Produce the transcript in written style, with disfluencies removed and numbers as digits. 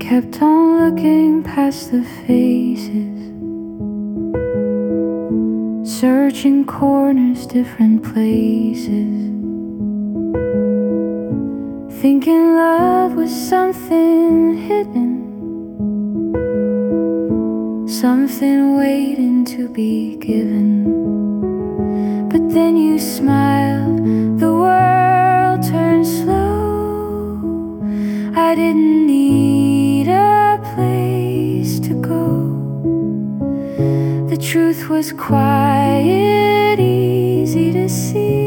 kept on looking past the faces, searching corners, different places, thinking love was something hidden, something waiting to be given. But then you smiled, the world turned slow. I didn't need a place to go. The truth was quiet, easy to see.